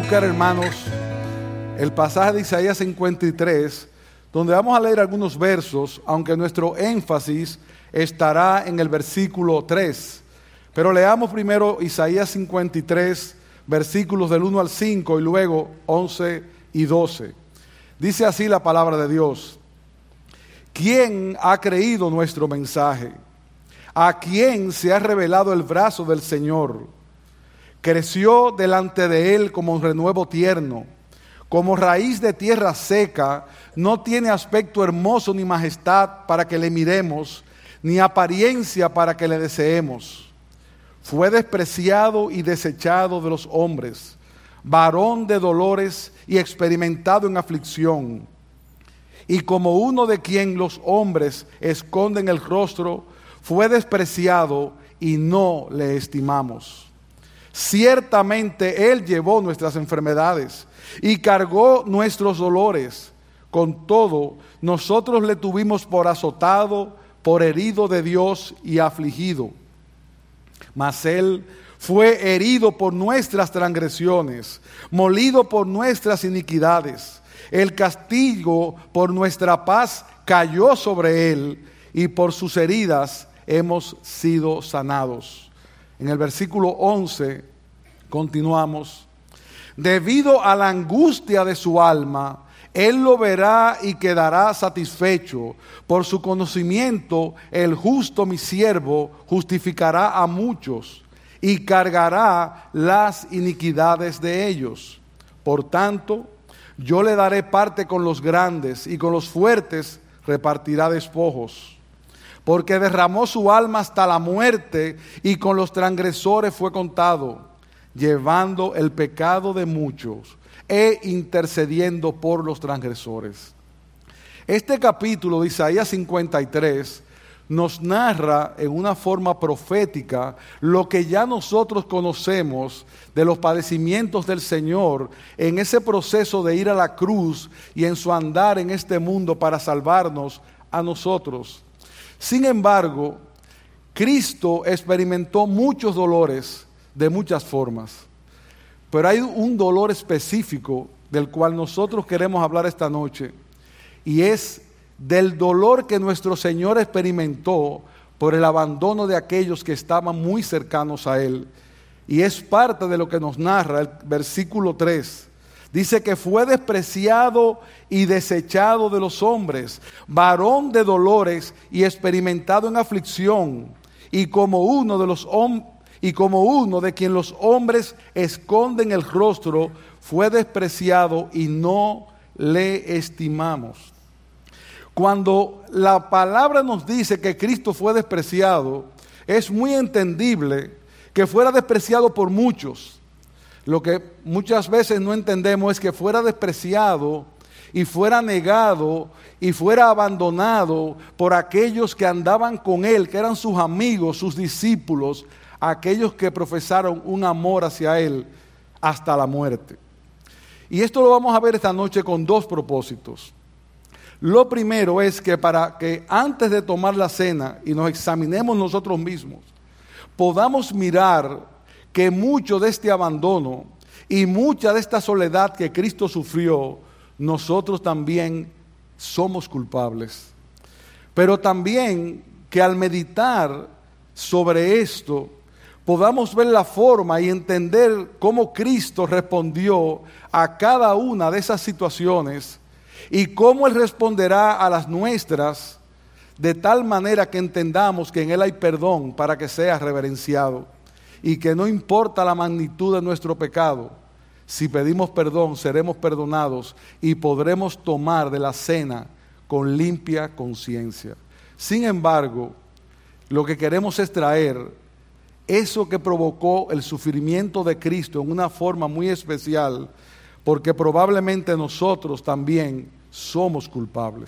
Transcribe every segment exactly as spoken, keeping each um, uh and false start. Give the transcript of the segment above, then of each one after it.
buscar, hermanos, el pasaje de Isaías cincuenta y tres, donde vamos a leer algunos versos, aunque nuestro énfasis estará en el versículo tres. Pero leamos primero Isaías cincuenta y tres, versículos del uno al cinco y luego once y doce. Dice así la palabra de Dios: ¿Quién ha creído nuestro mensaje? ¿A quién se ha revelado el brazo del Señor? Creció delante de él como un renuevo tierno, como raíz de tierra seca. No tiene aspecto hermoso ni majestad para que le miremos, ni apariencia para que le deseemos. Fue despreciado y desechado de los hombres, varón de dolores y experimentado en aflicción. Y como uno de quien los hombres esconden el rostro, fue despreciado y no le estimamos. Ciertamente Él llevó nuestras enfermedades y cargó nuestros dolores. Con todo, nosotros le tuvimos por azotado, por herido de Dios y afligido. Mas Él fue herido por nuestras transgresiones, molido por nuestras iniquidades. El castigo por nuestra paz cayó sobre Él, y por sus heridas hemos sido sanados. En el versículo once continuamos: debido a la angustia de su alma, Él lo verá y quedará satisfecho. Por su conocimiento, el justo, mi siervo, justificará a muchos y cargará las iniquidades de ellos. Por tanto, yo le daré parte con los grandes, y con los fuertes repartirá despojos. Porque derramó su alma hasta la muerte, y con los transgresores fue contado, llevando el pecado de muchos e intercediendo por los transgresores. Este capítulo de Isaías cincuenta y tres nos narra en una forma profética lo que ya nosotros conocemos de los padecimientos del Señor en ese proceso de ir a la cruz y en su andar en este mundo para salvarnos a nosotros. Sin embargo, Cristo experimentó muchos dolores de muchas formas, pero hay un dolor específico del cual nosotros queremos hablar esta noche, y es del dolor que nuestro Señor experimentó por el abandono de aquellos que estaban muy cercanos a Él. Y es parte de lo que nos narra el versículo tres. Dice que fue despreciado y desechado de los hombres, varón de dolores y experimentado en aflicción, y como uno de los hombres, y como uno de quien los hombres esconden el rostro, fue despreciado y no le estimamos. Cuando la palabra nos dice que Cristo fue despreciado, es muy entendible que fuera despreciado por muchos. Lo que muchas veces no entendemos es que fuera despreciado y fuera negado y fuera abandonado por aquellos que andaban con Él, que eran sus amigos, sus discípulos, aquellos que profesaron un amor hacia Él hasta la muerte. Y esto lo vamos a ver esta noche con dos propósitos. Lo primero es que para que antes de tomar la cena y nos examinemos nosotros mismos, podamos mirar que mucho de este abandono y mucha de esta soledad que Cristo sufrió, nosotros también somos culpables. Pero también que al meditar sobre esto, podamos ver la forma y entender cómo Cristo respondió a cada una de esas situaciones y cómo Él responderá a las nuestras, de tal manera que entendamos que en Él hay perdón para que sea reverenciado y que no importa la magnitud de nuestro pecado, si pedimos perdón seremos perdonados y podremos tomar de la cena con limpia conciencia. Sin embargo, lo que queremos es traer eso que provocó el sufrimiento de Cristo en una forma muy especial, porque probablemente nosotros también somos culpables.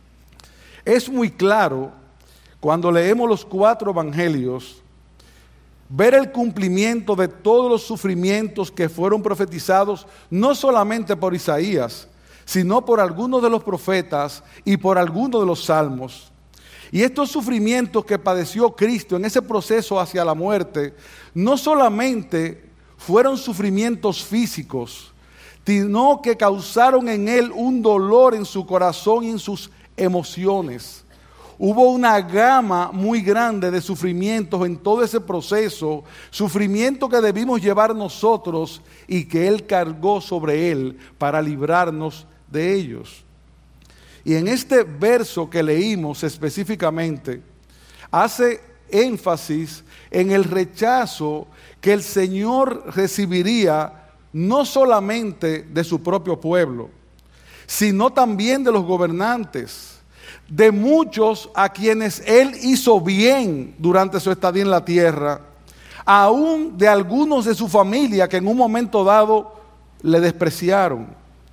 Es muy claro, cuando leemos los cuatro evangelios, ver el cumplimiento de todos los sufrimientos que fueron profetizados, no solamente por Isaías, sino por algunos de los profetas y por algunos de los salmos. Y estos sufrimientos que padeció Cristo en ese proceso hacia la muerte, no solamente fueron sufrimientos físicos, sino que causaron en él un dolor en su corazón y en sus emociones. Hubo una gama muy grande de sufrimientos en todo ese proceso, sufrimiento que debimos llevar nosotros y que Él cargó sobre Él para librarnos de ellos. Y en este verso que leímos específicamente, hace énfasis en el rechazo que el Señor recibiría no solamente de su propio pueblo, sino también de los gobernantes, de muchos a quienes Él hizo bien durante su estadía en la tierra, aún de algunos de su familia que en un momento dado le despreciaron.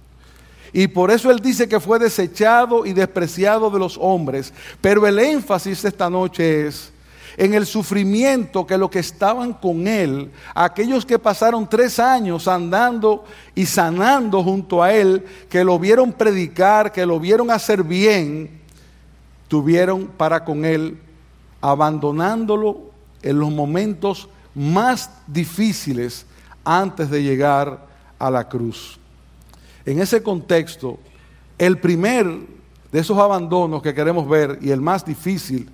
Y por eso Él dice que fue desechado y despreciado de los hombres. Pero el énfasis de esta noche es en el sufrimiento que los que estaban con Él, aquellos que pasaron tres años andando y sanando junto a Él, que lo vieron predicar, que lo vieron hacer bien, tuvieron para con Él, abandonándolo en los momentos más difíciles antes de llegar a la cruz. En ese contexto, el primer de esos abandonos que queremos ver, y el más difícil,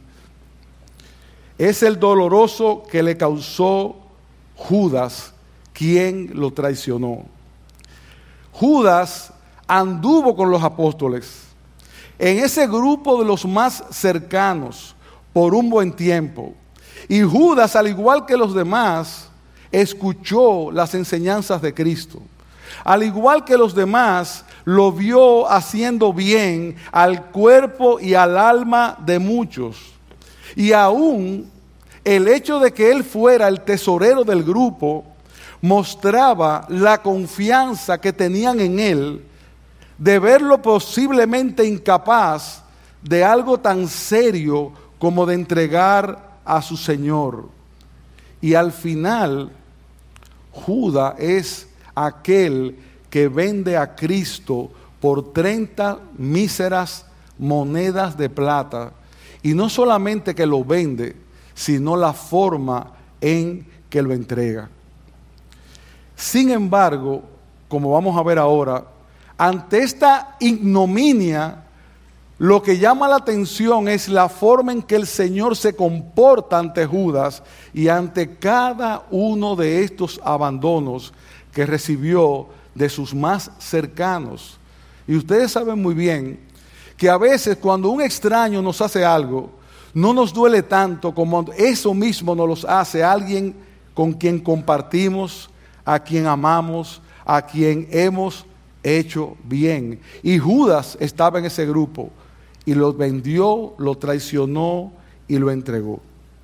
es el doloroso que le causó Judas, quien lo traicionó. Judas anduvo con los apóstoles en ese grupo de los más cercanos por un buen tiempo. Y Judas, al igual que los demás, escuchó las enseñanzas de Cristo. Al igual que los demás, lo vio haciendo bien al cuerpo y al alma de muchos. Y aún el hecho de que él fuera el tesorero del grupo mostraba la confianza que tenían en él, de verlo posiblemente incapaz de algo tan serio como de entregar a su Señor. Y al final, Judas es aquel que vende a Cristo por treinta míseras monedas de plata. Y no solamente que lo vende, sino la forma en que lo entrega. Sin embargo, como vamos a ver ahora, ante esta ignominia, lo que llama la atención es la forma en que el Señor se comporta ante Judas y ante cada uno de estos abandonos que recibió de sus más cercanos. Y ustedes saben muy bien que a veces cuando un extraño nos hace algo, no nos duele tanto como eso mismo nos lo hace alguien con quien compartimos, a quien amamos, a quien hemos hecho bien. Y Judas estaba en ese grupo y lo vendió, lo traicionó y lo entregó.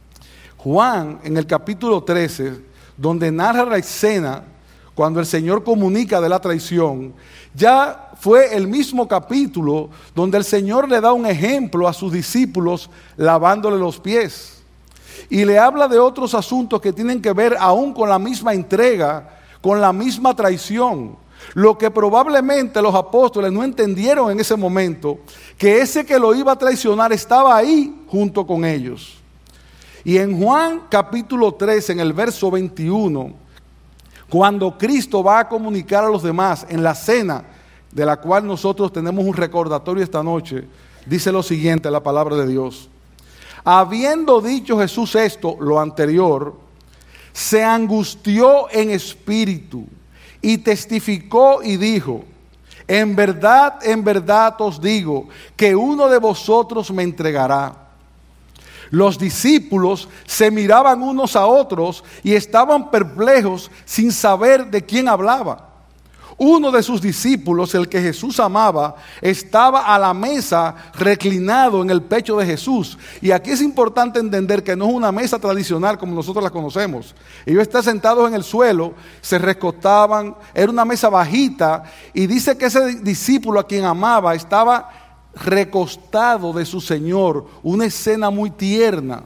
Juan, en el capítulo trece, donde narra la escena cuando el Señor comunica de la traición, ya fue el mismo capítulo donde el Señor le da un ejemplo a sus discípulos lavándole los pies. Y le habla de otros asuntos que tienen que ver aún con la misma entrega, con la misma traición. Lo que probablemente los apóstoles no entendieron en ese momento, que ese que lo iba a traicionar estaba ahí junto con ellos. Y en Juan capítulo tres, en el verso veintiuno, cuando Cristo va a comunicar a los demás en la cena, de la cual nosotros tenemos un recordatorio esta noche, dice lo siguiente la palabra de Dios. Habiendo dicho Jesús esto, lo anterior, se angustió en espíritu y testificó y dijo: en verdad, en verdad os digo que uno de vosotros me entregará. Los discípulos se miraban unos a otros y estaban perplejos sin saber de quién hablaba. Uno de sus discípulos, el que Jesús amaba, estaba a la mesa reclinado en el pecho de Jesús. Y aquí es importante entender que no es una mesa tradicional como nosotros la conocemos. Ellos estaban sentados en el suelo, se recostaban, era una mesa bajita, y dice que ese discípulo a quien amaba estaba recostado de su Señor, una escena muy tierna.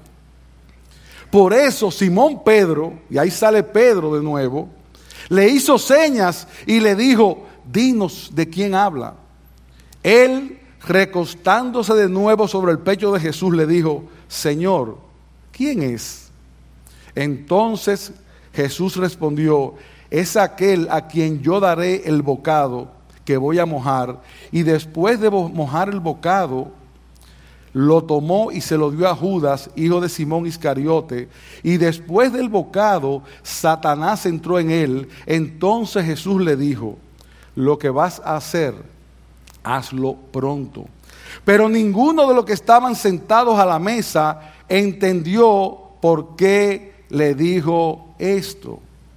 Por eso Simón Pedro, y ahí sale Pedro de nuevo, le hizo señas y le dijo: dinos de quién habla. Él, recostándose de nuevo sobre el pecho de Jesús, le dijo: Señor, ¿quién es? Entonces Jesús respondió: es aquel a quien yo daré el bocado que voy a mojar. Y después de mojar el bocado, lo tomó y se lo dio a Judas, hijo de Simón Iscariote. Y después del bocado, Satanás entró en él. Entonces Jesús le dijo: lo que vas a hacer, hazlo pronto. Pero ninguno de los que estaban sentados a la mesa entendió por qué le dijo esto.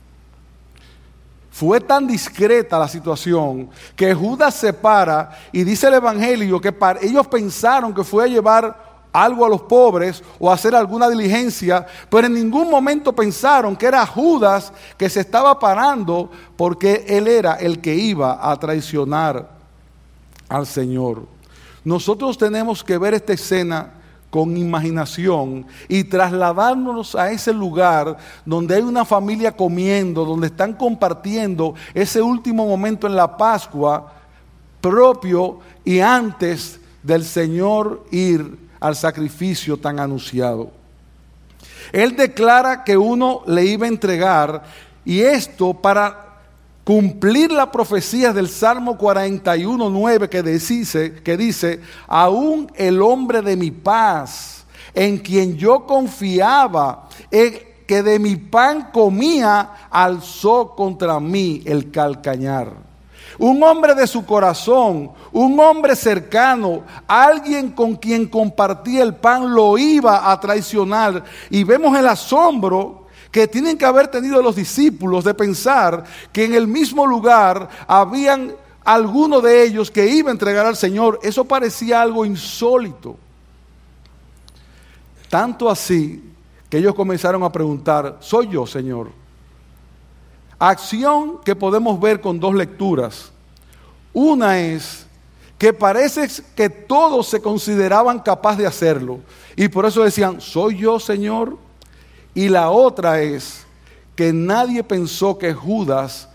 Fue tan discreta la situación que Judas se para y dice el Evangelio que para, ellos pensaron que fue a llevar algo a los pobres o a hacer alguna diligencia, pero en ningún momento pensaron que era Judas que se estaba parando, porque él era el que iba a traicionar al Señor. Nosotros tenemos que ver esta escena con imaginación y trasladarnos a ese lugar donde hay una familia comiendo, donde están compartiendo ese último momento en la Pascua propio y antes del Señor ir al sacrificio tan anunciado. Él declara que uno le iba a entregar, y esto para cumplir la profecía del Salmo cuarenta y uno, nueve, que dice, que dice: aún el hombre de mi paz, en quien yo confiaba, el que de mi pan comía, alzó contra mí el calcañar. Un hombre de su corazón, un hombre cercano, alguien con quien compartía el pan, lo iba a traicionar. Y vemos el asombro que tienen que haber tenido los discípulos de pensar que en el mismo lugar habían algunos de ellos que iban a entregar al Señor. Eso parecía algo insólito. Tanto así que ellos comenzaron a preguntar: ¿soy yo, Señor? Acción que podemos ver con dos lecturas. Una es que parece que todos se consideraban capaces de hacerlo, y por eso decían: ¿soy yo, Señor? Y la otra es que nadie pensó que Judas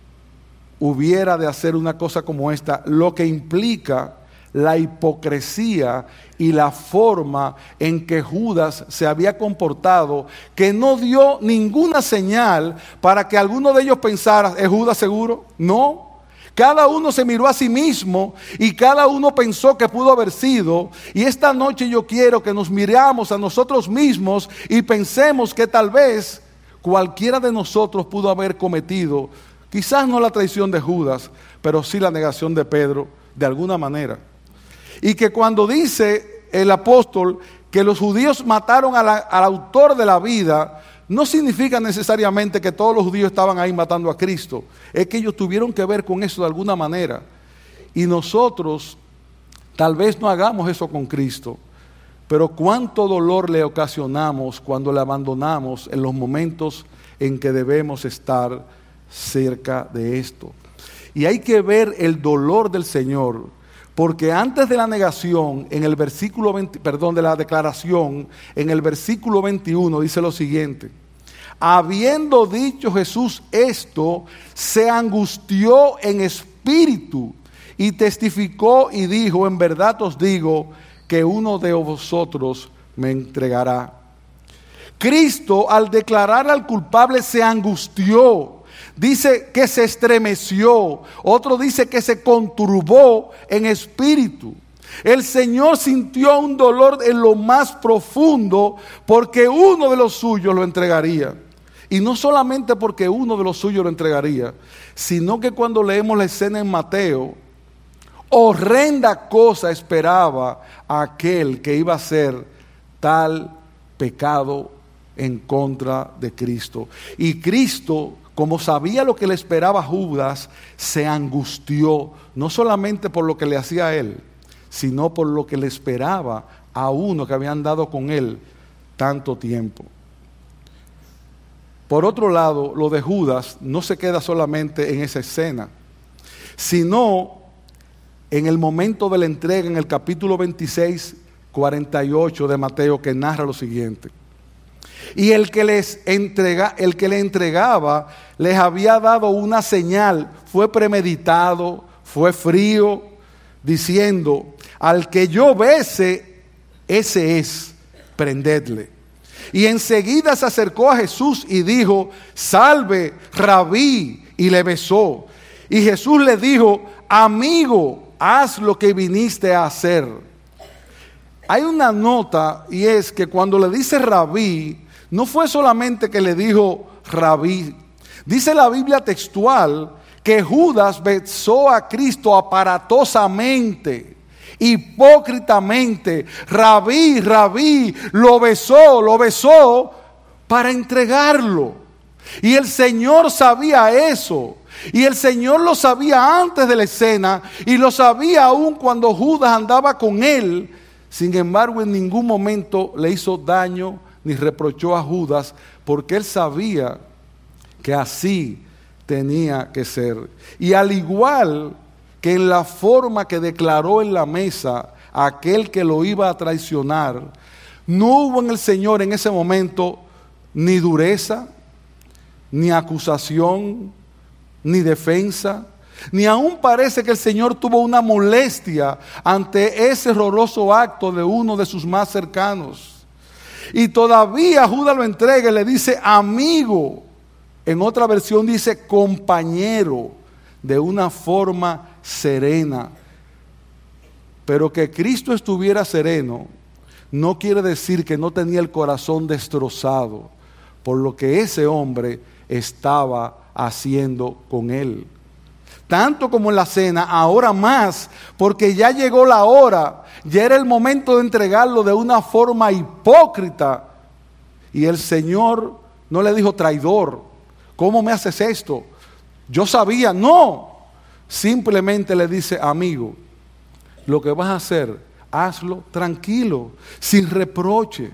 hubiera de hacer una cosa como esta, lo que implica la hipocresía y la forma en que Judas se había comportado, que no dio ninguna señal para que alguno de ellos pensara: ¿es Judas seguro? No. Cada uno se miró a sí mismo y cada uno pensó que pudo haber sido. Y esta noche yo quiero que nos miremos a nosotros mismos y pensemos que tal vez cualquiera de nosotros pudo haber cometido, quizás no la traición de Judas, pero sí la negación de Pedro, de alguna manera. Y que cuando dice el apóstol que los judíos mataron a la, al autor de la vida, no significa necesariamente que todos los judíos estaban ahí matando a Cristo. Es que ellos tuvieron que ver con eso de alguna manera. Y nosotros tal vez no hagamos eso con Cristo, pero cuánto dolor le ocasionamos cuando le abandonamos en los momentos en que debemos estar cerca de esto. Y hay que ver el dolor del Señor, porque antes de la negación, en el versículo veinte, perdón, de la declaración, en el versículo veintiuno dice lo siguiente: habiendo dicho Jesús esto, se angustió en espíritu y testificó y dijo: en verdad os digo que uno de vosotros me entregará. Cristo, al declarar al culpable, se angustió. Dice que se estremeció, otro dice que se conturbó en espíritu. El Señor sintió un dolor en lo más profundo porque uno de los suyos lo entregaría. Y no solamente porque uno de los suyos lo entregaría, sino que cuando leemos la escena en Mateo, horrenda cosa esperaba a aquel que iba a hacer tal pecado en contra de Cristo. Y Cristo, como sabía lo que le esperaba a Judas, se angustió, no solamente por lo que le hacía a él, sino por lo que le esperaba a uno que había andado con él tanto tiempo. Por otro lado, lo de Judas no se queda solamente en esa escena, sino en el momento de la entrega, en el capítulo veintiséis, cuarenta y ocho de Mateo, que narra lo siguiente: y el que les entrega, el que le entregaba les había dado una señal, fue premeditado, fue frío, diciendo: al que yo bese, ese es, prendedle. Y enseguida se acercó a Jesús y dijo: salve, Rabí, y le besó. Y Jesús le dijo: amigo, haz lo que viniste a hacer. Hay una nota, y es que cuando le dice Rabí, no fue solamente que le dijo Rabí. Dice la Biblia textual que Judas besó a Cristo aparatosamente, hipócritamente. Rabí, Rabí, lo besó, lo besó para entregarlo. Y el Señor sabía eso. Y el Señor lo sabía antes de la escena y lo sabía aún cuando Judas andaba con él. Sin embargo, en ningún momento le hizo daño ni reprochó a Judas, porque él sabía que así tenía que ser. Y al igual que en la forma que declaró en la mesa aquel que lo iba a traicionar, no hubo en el Señor en ese momento ni dureza, ni acusación, ni defensa, ni aún parece que el Señor tuvo una molestia ante ese horroroso acto de uno de sus más cercanos. Y todavía Judas lo entrega y le dice amigo. En otra versión dice compañero, de una forma serena. Pero que Cristo estuviera sereno no quiere decir que no tenía el corazón destrozado por lo que ese hombre estaba haciendo con él. Tanto como en la cena, ahora más, porque ya llegó la hora, ya era el momento de entregarlo de una forma hipócrita. Y el Señor no le dijo traidor, ¿cómo me haces esto? Yo sabía, no. Simplemente le dice, amigo, lo que vas a hacer, hazlo tranquilo, sin reproche.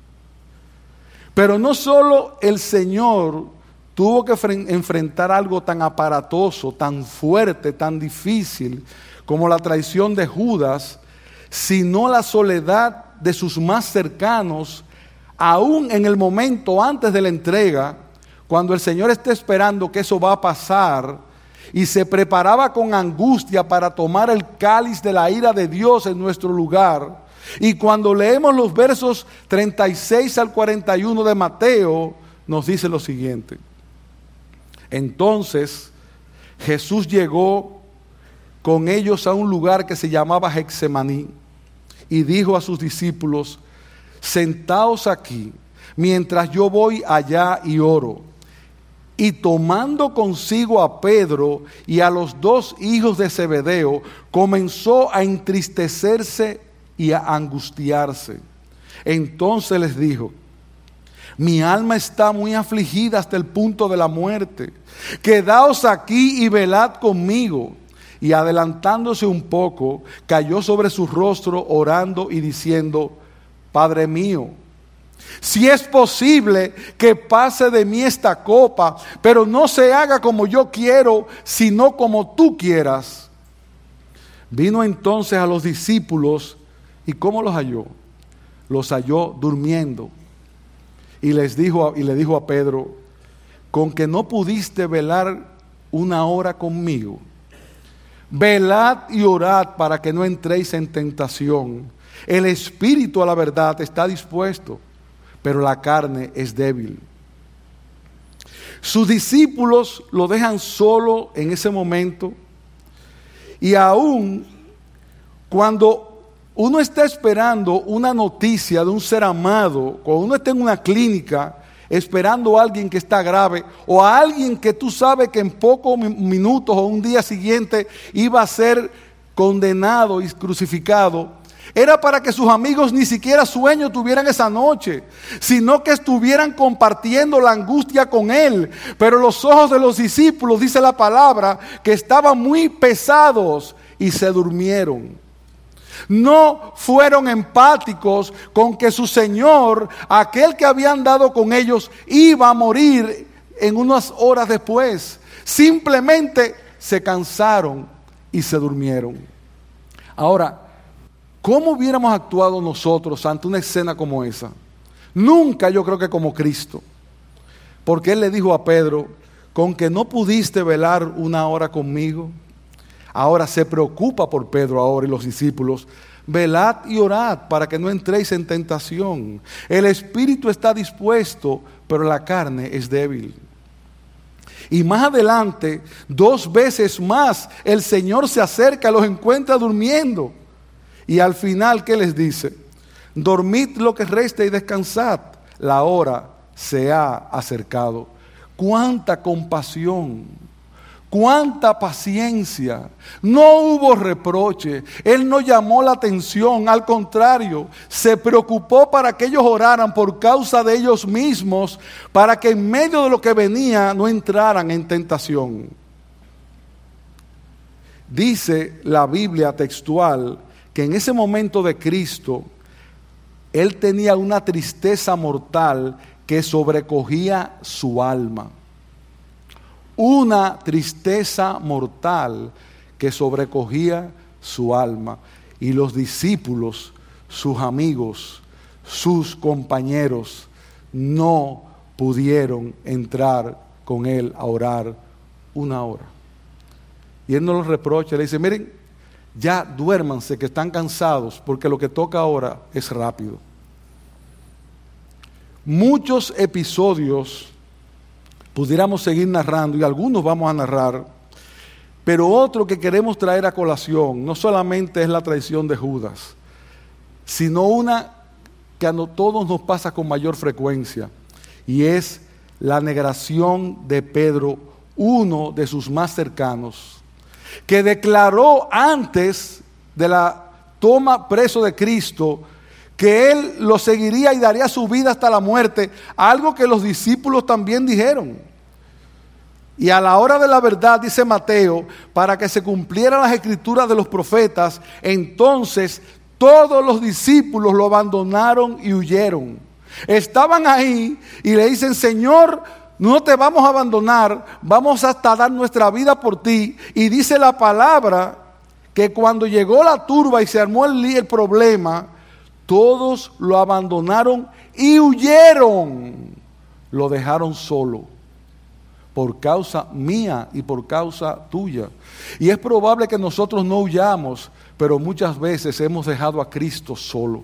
Pero no solo el Señor tuvo que enfrentar algo tan aparatoso, tan fuerte, tan difícil como la traición de Judas, sino la soledad de sus más cercanos, aún en el momento antes de la entrega, cuando el Señor está esperando que eso va a pasar y se preparaba con angustia para tomar el cáliz de la ira de Dios en nuestro lugar. Y cuando leemos los versos treinta y seis al cuarenta y uno de Mateo, nos dice lo siguiente: entonces Jesús llegó con ellos a un lugar que se llamaba Getsemaní y dijo a sus discípulos: sentaos aquí mientras yo voy allá y oro. Y tomando consigo a Pedro y a los dos hijos de Zebedeo, comenzó a entristecerse y a angustiarse. Entonces les dijo: mi alma está muy afligida hasta el punto de la muerte. Quedaos aquí y velad conmigo. Y adelantándose un poco, cayó sobre su rostro orando y diciendo: Padre mío, si es posible que pase de mí esta copa, pero no se haga como yo quiero, sino como tú quieras. Vino entonces a los discípulos, ¿y cómo los halló? Los halló durmiendo. Y les dijo, y le dijo a Pedro: con que no pudiste velar una hora conmigo, velad y orad para que no entréis en tentación. El espíritu a la verdad está dispuesto, pero la carne es débil. Sus discípulos lo dejan solo en ese momento. Y aún cuando uno está esperando una noticia de un ser amado, cuando uno está en una clínica esperando a alguien que está grave, o a alguien que tú sabes que en pocos minutos o un día siguiente iba a ser condenado y crucificado, era para que sus amigos ni siquiera sueño tuvieran esa noche, sino que estuvieran compartiendo la angustia con él. Pero los ojos de los discípulos, dice la palabra, que estaban muy pesados y se durmieron. No fueron empáticos con que su Señor, aquel que había andado con ellos, iba a morir en unas horas después. Simplemente se cansaron y se durmieron. Ahora, ¿cómo hubiéramos actuado nosotros ante una escena como esa? Nunca, yo creo que como Cristo. Porque Él le dijo a Pedro: con que no pudiste velar una hora conmigo. Ahora se preocupa por Pedro ahora y los discípulos. velad y orad para que no entréis en tentación. El espíritu está dispuesto, pero la carne es débil. Y más adelante, dos veces más, el Señor se acerca, los encuentra durmiendo. Y al final, ¿qué les dice? Dormid lo que resta y descansad. La hora se ha acercado. Cuánta compasión, cuánta paciencia. No hubo reproche. Él no llamó la atención, al contrario, se preocupó para que ellos oraran por causa de ellos mismos, para que en medio de lo que venía no entraran en tentación. Dice la Biblia textual que en ese momento de Cristo, Él tenía una tristeza mortal que sobrecogía su alma. Una tristeza mortal que sobrecogía su alma. Y los discípulos, sus amigos, sus compañeros, no pudieron entrar con Él a orar una hora. Y Él no los reprocha, le dice, miren, ya duérmanse que están cansados, porque lo que toca ahora es rápido. Muchos episodios pudiéramos seguir narrando, y algunos vamos a narrar, pero otro que queremos traer a colación no solamente es la traición de Judas, sino una que a todos nos pasa con mayor frecuencia, y es la negación de Pedro, uno de sus más cercanos, que declaró antes de la toma preso de Cristo que él lo seguiría y daría su vida hasta la muerte, algo que los discípulos también dijeron. Y a la hora de la verdad, dice Mateo, para que se cumplieran las escrituras de los profetas, entonces todos los discípulos lo abandonaron y huyeron. Estaban ahí y le dicen, Señor, no te vamos a abandonar, vamos hasta dar nuestra vida por ti. Y dice la palabra que cuando llegó la turba y se armó el, el problema, todos lo abandonaron y huyeron. Lo dejaron solo por causa mía y por causa tuya. Y es probable que nosotros no huyamos, pero muchas veces hemos dejado a Cristo solo.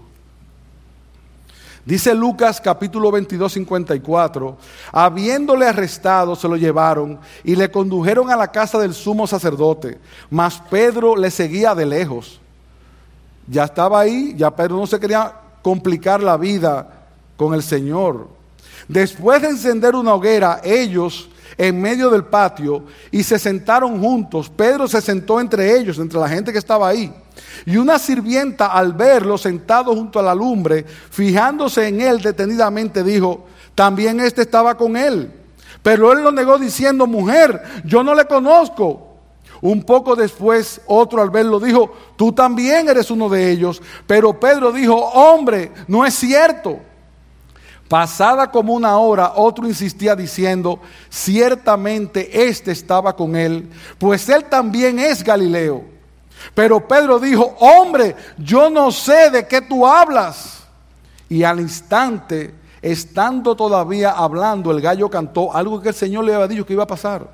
Dice Lucas capítulo veintidós, cincuenta y cuatro, habiéndole arrestado se lo llevaron y le condujeron a la casa del sumo sacerdote, mas Pedro le seguía de lejos. Ya estaba ahí, ya Pedro no se quería complicar la vida con el Señor. Después de encender una hoguera, ellos en medio del patio y se sentaron juntos. Pedro se sentó entre ellos, entre la gente que estaba ahí. Y una sirvienta, al verlo sentado junto a la lumbre, fijándose en él detenidamente, dijo, también este estaba con él. Pero él lo negó diciendo, mujer, yo no le conozco. Un poco después, otro al verlo dijo, tú también eres uno de ellos. Pero Pedro dijo, hombre, no es cierto. Pasada como una hora, otro insistía diciendo, ciertamente este estaba con él, pues él también es Galileo. Pero Pedro dijo, hombre, yo no sé de qué tú hablas. Y al instante, estando todavía hablando, el gallo cantó, algo que el Señor le había dicho que iba a pasar.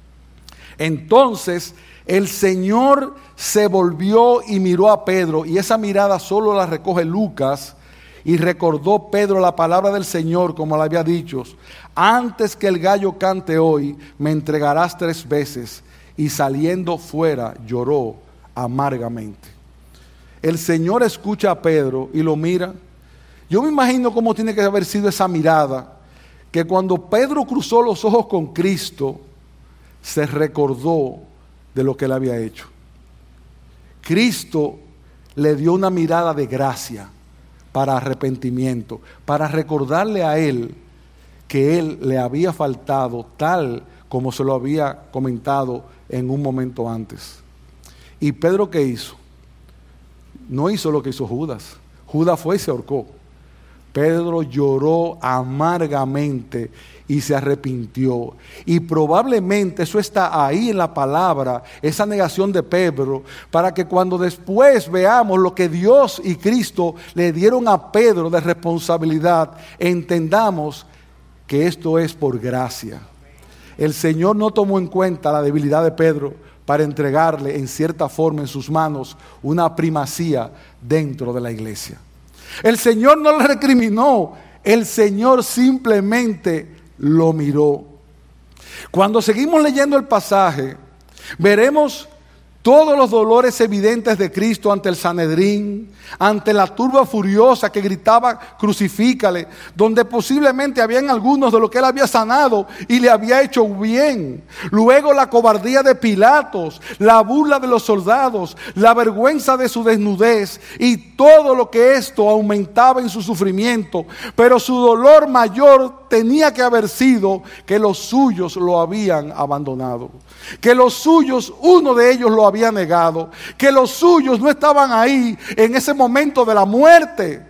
Entonces el Señor se volvió y miró a Pedro, y esa mirada solo la recoge Lucas. Y recordó Pedro la palabra del Señor, como le había dicho, antes que el gallo cante hoy, me entregarás tres veces. Y saliendo fuera, lloró amargamente. El Señor escucha a Pedro y lo mira. Yo me imagino cómo tiene que haber sido esa mirada, que cuando Pedro cruzó los ojos con Cristo, se recordó de lo que él había hecho. Cristo le dio una mirada de gracia, para arrepentimiento, para recordarle a él que él le había faltado tal como se lo había comentado en un momento antes. ¿Y Pedro qué hizo? No hizo lo que hizo Judas. Judas fue y se ahorcó. Pedro lloró amargamente y se arrepintió. Y probablemente eso está ahí en la palabra, esa negación de Pedro, para que cuando después veamos lo que Dios y Cristo le dieron a Pedro de responsabilidad, entendamos que esto es por gracia. El Señor no tomó en cuenta la debilidad de Pedro para entregarle en cierta forma en sus manos una primacía dentro de la iglesia. El Señor no le recriminó, el Señor simplemente lo miró. Cuando seguimos leyendo el pasaje, veremos todos los dolores evidentes de Cristo ante el Sanedrín, ante la turba furiosa que gritaba crucifícale, donde posiblemente habían algunos de los que él había sanado y le había hecho bien. Luego la cobardía de Pilatos, la burla de los soldados, la vergüenza de su desnudez y todo lo que esto aumentaba en su sufrimiento. Pero su dolor mayor tenía que haber sido que los suyos lo habían abandonado, que los suyos, uno de ellos lo había negado, que los suyos no estaban ahí en ese momento de la muerte.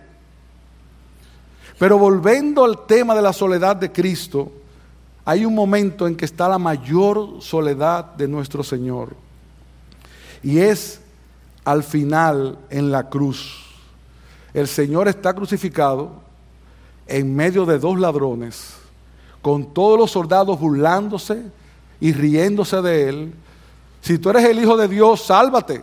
Pero volviendo al tema de la soledad de Cristo, hay un momento en que está la mayor soledad de nuestro Señor, y es al final en la cruz. El Señor está crucificado en medio de dos ladrones, con todos los soldados burlándose y riéndose de él. Si tú eres el Hijo de Dios, sálvate.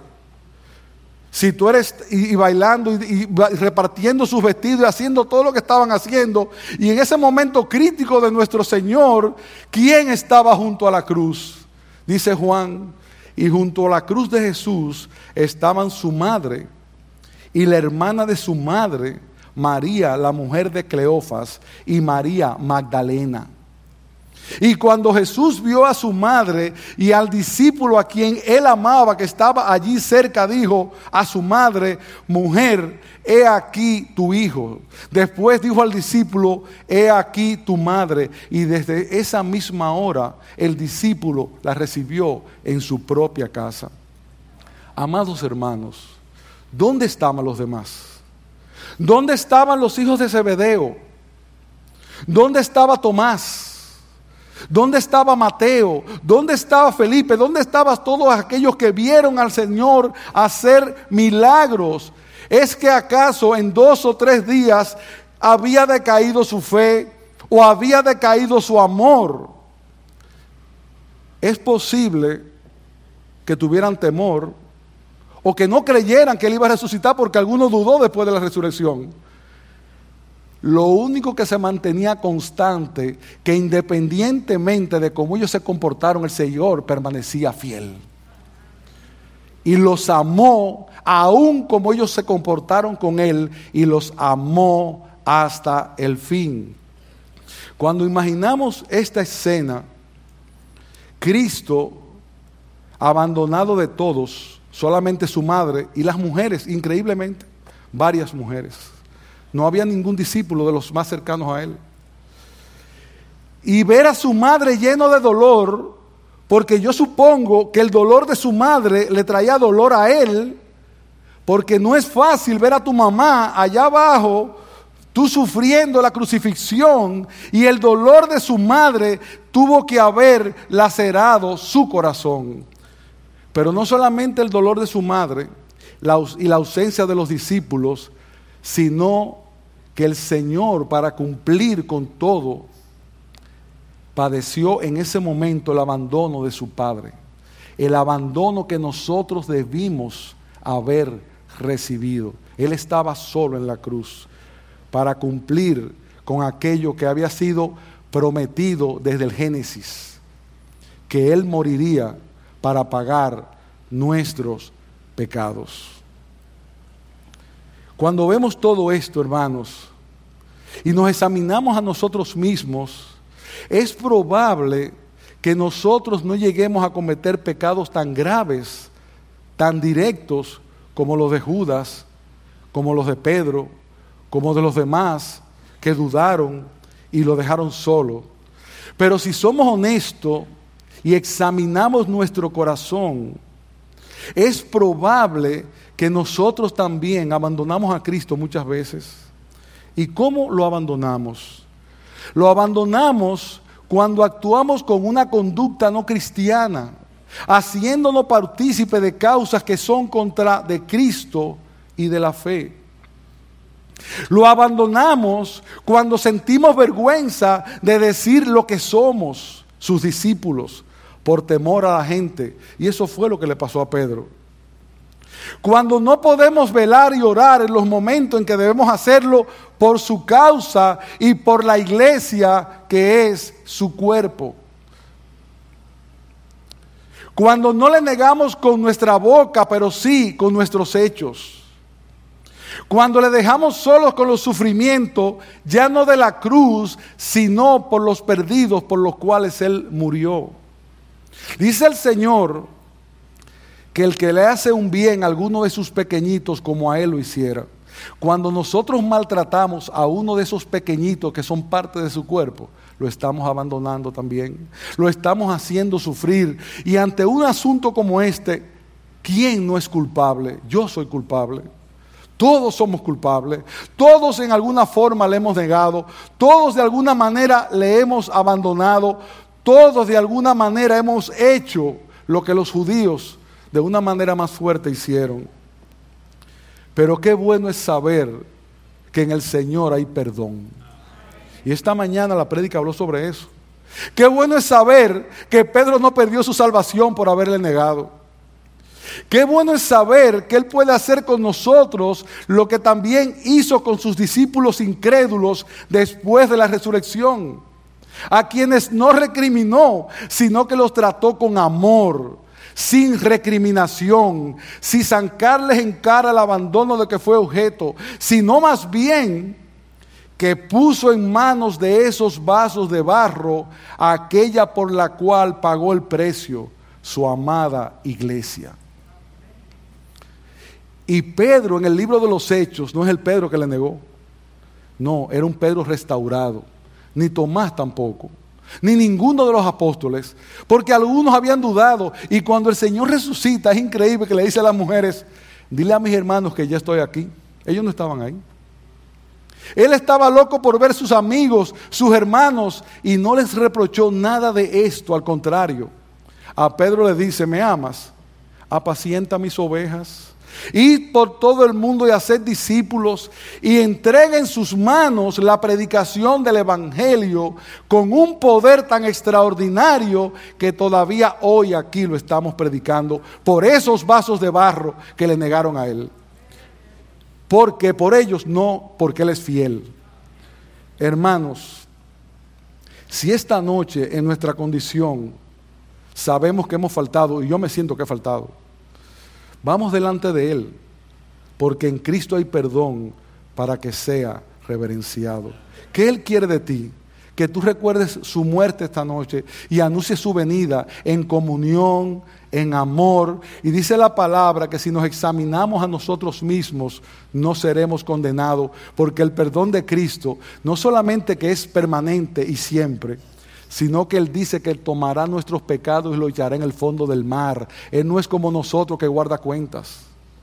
Si tú eres, y, y bailando y, y repartiendo sus vestidos y haciendo todo lo que estaban haciendo. Y en ese momento crítico de nuestro Señor, ¿quién estaba junto a la cruz? Dice Juan, y junto a la cruz de Jesús estaban su madre y la hermana de su madre, María, la mujer de Cleofas, y María Magdalena. Y cuando Jesús vio a su madre y al discípulo a quien él amaba, que estaba allí cerca, dijo a su madre: mujer, he aquí tu hijo. Después dijo al discípulo: he aquí tu madre. Y desde esa misma hora el discípulo la recibió en su propia casa. Amados hermanos, ¿dónde estaban los demás? ¿Dónde estaban los hijos de Zebedeo? ¿Dónde estaba Tomás? ¿Dónde estaba Mateo? ¿Dónde estaba Felipe? ¿Dónde estaban todos aquellos que vieron al Señor hacer milagros? ¿Es que acaso en dos o tres días había decaído su fe o había decaído su amor? Es posible que tuvieran temor o que no creyeran que él iba a resucitar, porque alguno dudó después de la resurrección. Lo único que se mantenía constante, que independientemente de cómo ellos se comportaron, el Señor permanecía fiel. Y los amó, aun como ellos se comportaron con Él, y los amó hasta el fin. Cuando imaginamos esta escena, Cristo, abandonado de todos, solamente su madre y las mujeres, increíblemente, varias mujeres. No había ningún discípulo de los más cercanos a él. Y ver a su madre lleno de dolor, porque yo supongo que el dolor de su madre le traía dolor a él, porque no es fácil ver a tu mamá allá abajo, tú sufriendo la crucifixión, y el dolor de su madre tuvo que haber lacerado su corazón. Pero no solamente el dolor de su madre la, y la ausencia de los discípulos, sino que el Señor, para cumplir con todo, padeció en ese momento el abandono de su Padre, el abandono que nosotros debimos haber recibido. Él estaba solo en la cruz para cumplir con aquello que había sido prometido desde el Génesis, que Él moriría para pagar nuestros pecados. Cuando vemos todo esto, hermanos, y nos examinamos a nosotros mismos, es probable que nosotros no lleguemos a cometer pecados tan graves, tan directos como los de Judas, como los de Pedro, como de los demás que dudaron y lo dejaron solo. Pero si somos honestos y examinamos nuestro corazón, es probable que nosotros también abandonamos a Cristo muchas veces. ¿Y cómo lo abandonamos? Lo abandonamos cuando actuamos con una conducta no cristiana, haciéndonos partícipe de causas que son contra de Cristo y de la fe. Lo abandonamos cuando sentimos vergüenza de decir lo que somos, sus discípulos, por temor a la gente. Y eso fue lo que le pasó a Pedro. Cuando no podemos velar y orar en los momentos en que debemos hacerlo por su causa y por la iglesia que es su cuerpo. Cuando no le negamos con nuestra boca, pero sí con nuestros hechos. Cuando le dejamos solos con los sufrimientos, ya no de la cruz, sino por los perdidos por los cuales Él murió. Dice el Señor que el que le hace un bien a alguno de sus pequeñitos, como a Él lo hiciera. Cuando nosotros maltratamos a uno de esos pequeñitos que son parte de su cuerpo, lo estamos abandonando también. Lo estamos haciendo sufrir. Y ante un asunto como este, ¿quién no es culpable? Yo soy culpable. Todos somos culpables. Todos en alguna forma le hemos negado. Todos de alguna manera le hemos abandonado. Todos de alguna manera hemos hecho lo que los judíos de una manera más fuerte hicieron. Pero qué bueno es saber que en el Señor hay perdón. Y esta mañana la prédica habló sobre eso. Qué bueno es saber que Pedro no perdió su salvación por haberle negado. Qué bueno es saber que Él puede hacer con nosotros lo que también hizo con sus discípulos incrédulos después de la resurrección. A quienes no recriminó, sino que los trató con amor, sin recriminación, sin zancarles en cara el abandono de que fue objeto, sino más bien que puso en manos de esos vasos de barro a aquella por la cual pagó el precio, su amada iglesia. Y Pedro en el libro de los Hechos no es el Pedro que le negó. No, era un Pedro restaurado. Ni Tomás tampoco. Ni ninguno de los apóstoles. Porque algunos habían dudado. Y cuando el Señor resucita, es increíble que le dice a las mujeres: dile a mis hermanos que ya estoy aquí. Ellos no estaban ahí. Él estaba loco por ver sus amigos, sus hermanos, y no les reprochó nada de esto. Al contrario, a Pedro le dice: ¿me amas? Apacienta mis ovejas. Id por todo el mundo y haced discípulos y entreguen en sus manos la predicación del evangelio con un poder tan extraordinario que todavía hoy aquí lo estamos predicando por esos vasos de barro que le negaron a Él. Porque por ellos, no porque Él es fiel. Hermanos, si esta noche en nuestra condición sabemos que hemos faltado, y yo me siento que he faltado, vamos delante de Él, porque en Cristo hay perdón para que sea reverenciado. ¿Qué Él quiere de ti? Que tú recuerdes su muerte esta noche y anuncies su venida en comunión, en amor. Y dice la palabra que si nos examinamos a nosotros mismos, no seremos condenados, porque el perdón de Cristo no solamente que es permanente y siempre, sino que Él dice que Él tomará nuestros pecados y los echará en el fondo del mar. Él no es como nosotros que guarda cuentas.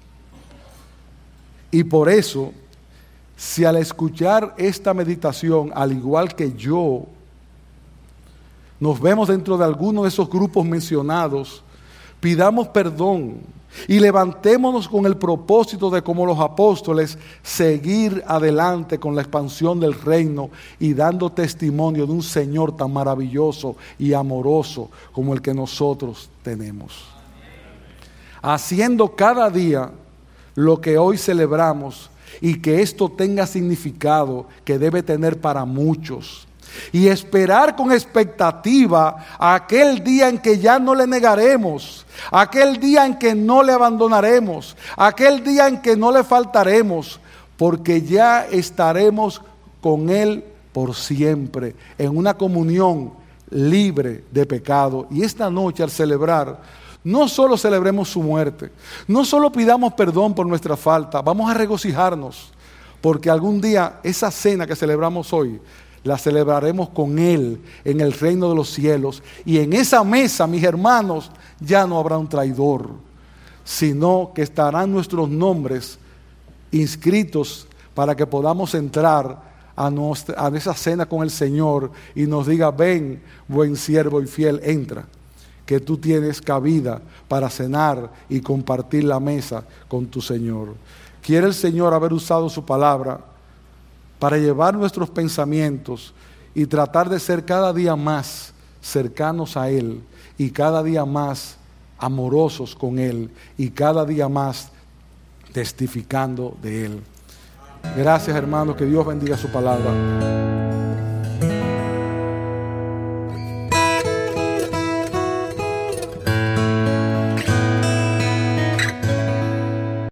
Y por eso, si al escuchar esta meditación, al igual que yo, nos vemos dentro de alguno de esos grupos mencionados, pidamos perdón y levantémonos con el propósito de, como los apóstoles, seguir adelante con la expansión del reino y dando testimonio de un Señor tan maravilloso y amoroso como el que nosotros tenemos. Haciendo cada día lo que hoy celebramos y que esto tenga significado que debe tener para muchos. Y esperar con expectativa a aquel día en que ya no le negaremos, aquel día en que no le abandonaremos, aquel día en que no le faltaremos, porque ya estaremos con Él por siempre, en una comunión libre de pecado. Y esta noche, al celebrar, no solo celebremos su muerte, no solo pidamos perdón por nuestra falta, vamos a regocijarnos, porque algún día esa cena que celebramos hoy la celebraremos con Él en el reino de los cielos. Y en esa mesa, mis hermanos, ya no habrá un traidor, sino que estarán nuestros nombres inscritos para que podamos entrar a, nuestra, a esa cena con el Señor y nos diga: ven, buen siervo y fiel, entra, que tú tienes cabida para cenar y compartir la mesa con tu Señor. Quiere el Señor haber usado su palabra para llevar nuestros pensamientos y tratar de ser cada día más cercanos a Él y cada día más amorosos con Él y cada día más testificando de Él. Gracias, hermanos, que Dios bendiga su palabra.